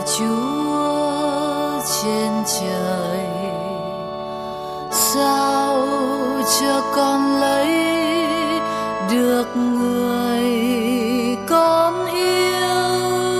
Chúa trên trời, sao cho con lấy được người con yêu.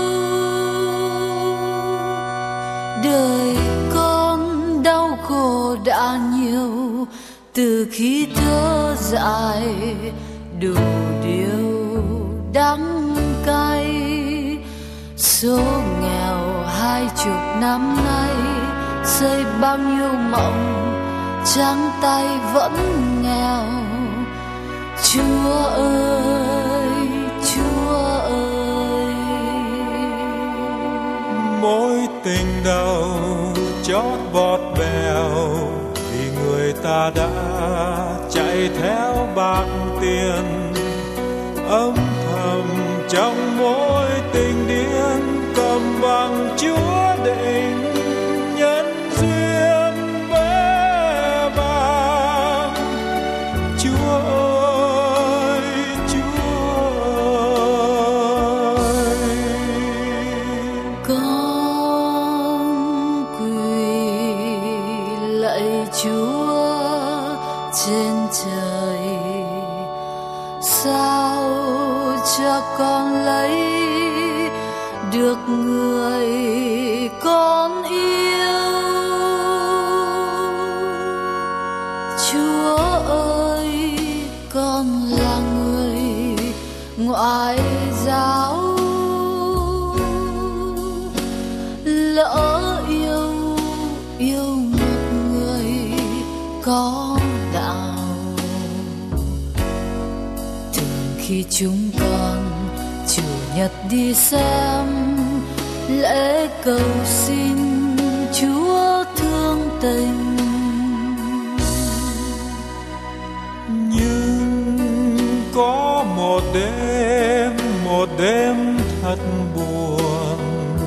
Đời con đau khổ đã nhiều, từ khi thơ dại đủ điều đắng cay. Số nghèo 20 năm nay, xây bao nhiêu mộng trắng tay vẫn nghèo. Chúa ơi, Chúa ơi, mối tình đầu chót vót bèo, vì người ta đã chạy theo bạc tiền. Âm thầm trong mối tình điên, cầm bằng Chúa định nhân duyên bé bàng. Chúa ơi, Chúa ơi, con quỳ lạy Chúa trên trời, sao cho con lấy được người con yêu. Chúa ơi, con là người ngoại giáo, lỡ yêu một người có đạo. Thường khi chúng con Chủ nhật đi xem lễ cầu xin Chúa thương tình, nhưng có một đêm thật buồn.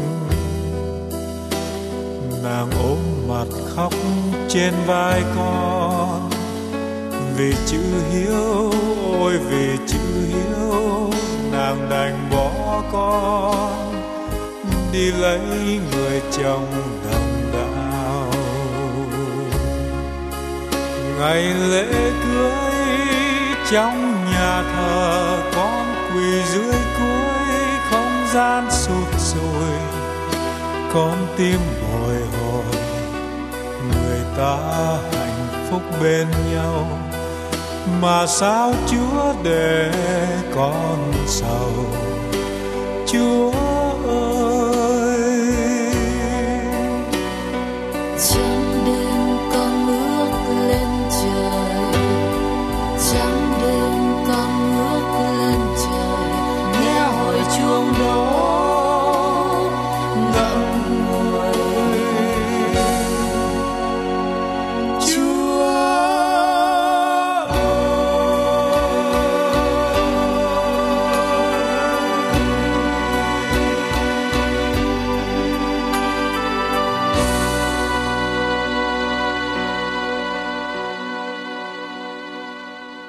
Nàng ôm mặt khóc trên vai con, vì chữ hiếu, ôi vì chữ hiếu, nàng đành bỏ con đi lấy người chồng đồng đạo. Ngày lễ cưới trong nhà thờ, con quỳ dưới cuối không gian sụp sùi. Con tim bồi hồi, người ta hạnh phúc bên nhau, mà sao Chúa để con sầu. Chúa ơi,